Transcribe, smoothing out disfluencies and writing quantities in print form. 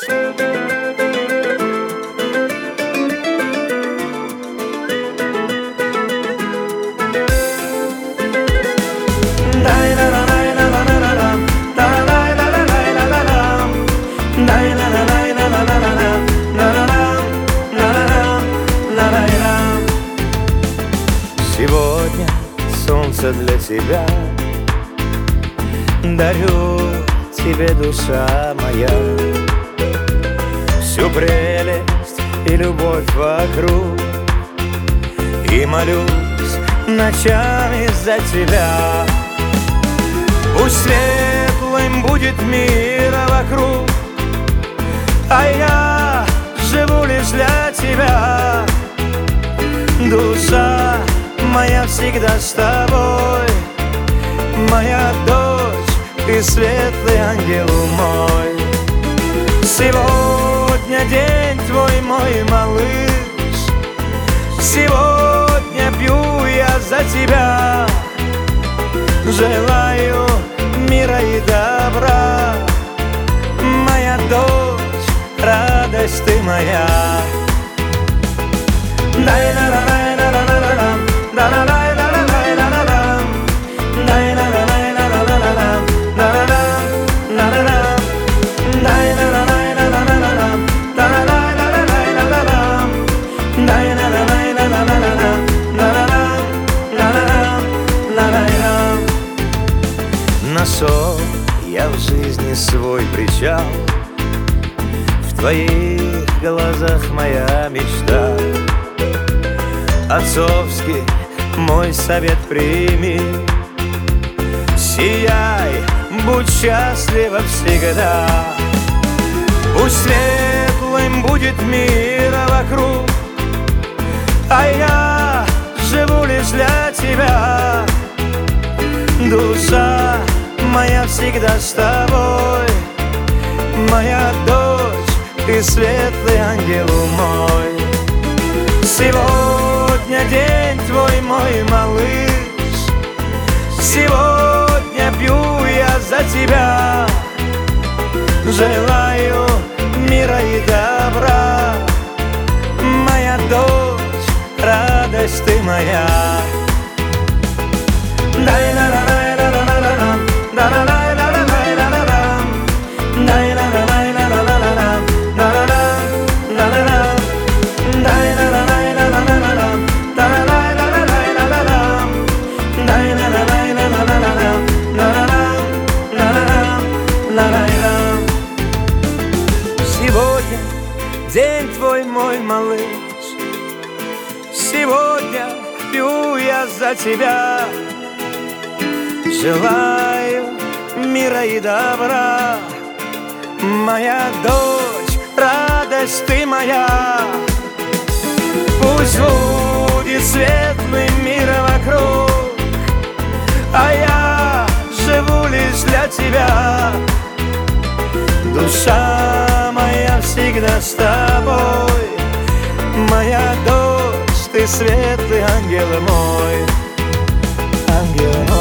Сегодня солнце для тебя, дарю тебе, душа моя, всю прелесть и любовь вокруг, и молюсь ночами за тебя. Пусть светлым будет мир вокруг, а я живу лишь для тебя. Душа моя всегда с тобой, моя дочь, ты светлый ангел мой. Сегодня день твой, мой малыш, сегодня пью я за тебя. Желаю мира и добра, моя дочь, радость ты моя. Нашел я в жизни свой причал, в твоих глазах моя мечта. Отцовский мой совет прими, сияй, будь счастлива всегда. Пусть светлым будет мир вокруг, а я живу лишь для тебя. Душа моя всегда с тобой, моя дочь, ты светлый ангел мой. Сегодня день твой, мой малыш, сегодня пью я за тебя. Желаю мира и добра, моя дочь, радость ты моя. Сегодня день твой, мой малыш, сегодня пью я за тебя. Желаю мира и добра, моя дочь, радость ты моя. Пусть будет светлый мир вокруг, а я живу лишь для тебя. Душа моя всегда с тобой, моя дочь, ты светлый ангел мой, ангел мой.